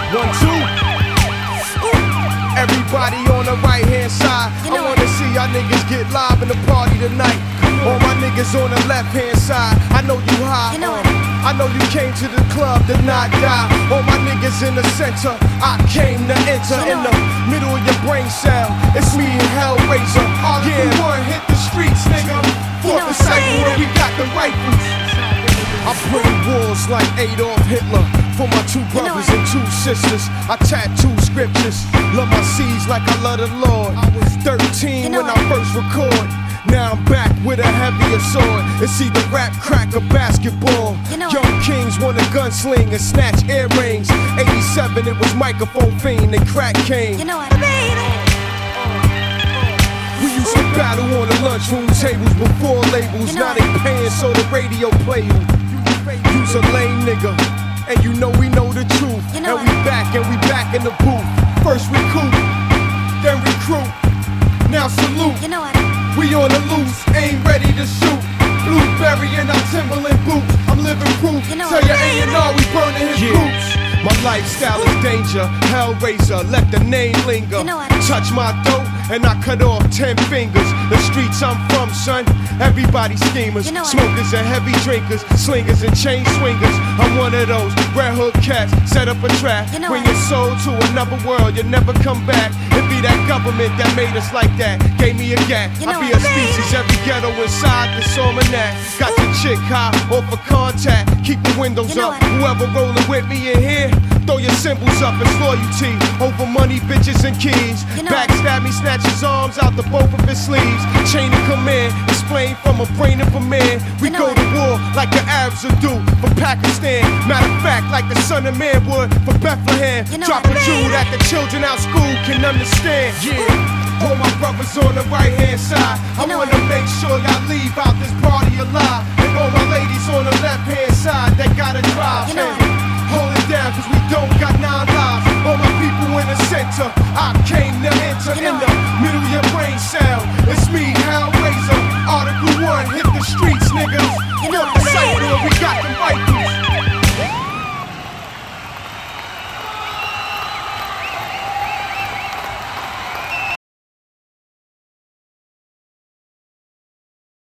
1, 2. Everybody on the right hand side. I wanna see y'all niggas get live in the party tonight. All my niggas on the left hand side. I know you high. I know you came to the club to not die. All my niggas in the center. I came to enter in the middle of your brain cell. It's me and Hellraiser. All yeah. One hit the streets, nigga. Fourth disciple where we got the rifles. I pray wars like Adolf Hitler for my 2 brothers and 2 sisters. I tattoo scriptures, love my seeds like I love the Lord. I was 13 when I first recorded. Now I'm back with a heavier sword. It's either rap, crack, or basketball. Young kings want a gunsling and snatch earrings. 87 it was microphone fiend and crack cane. We used to battle on the lunchroom tables before labels. Now they paying so the radio play you. You's a lame nigga, and you know we know the truth. And we back in the booth. First recruit, then recruit, now salute. We on the loose, ain't ready to shoot. Blueberry in our Timberland boots. I'm living proof. Tell your A&R we burning his boots. My lifestyle is danger, Hellraiser, let the name linger. Touch my dough and I cut off 10 fingers. The streets I'm from, son, everybody schemers. Smokers and heavy drinkers, slingers and chain swingers. I'm one of those red hood cats, set up a trap. Bring your soul to another world, you'll never come back. It be that government that made us like that. Gave me a gap, I be a species, every ghetto inside this almanac. Got the chick high off a contact, keep the windows up. Whoever rolling with me in here, throw your symbols up, it's loyalty. Over money, bitches, and keys. Backstab me, snatch his arms out the both of his sleeves. Chain of command, explain from a brain of a man. We go to war like the Arabs would do for Pakistan. Matter of fact, like the son of man would for Bethlehem. Drop a jewel that the children out school can understand. Yeah, all my brothers on the right hand side. I wanna make sure y'all leave out this party alive. And all my ladies on the left hand side that gotta drive. Hold it down cause we don't got 9 lives. All my people in the center, I came to enter in the middle of your brain cell. It's me, Hellraiser, Article 1, hit the streets, niggas. Fourth disciple, we got them rifles.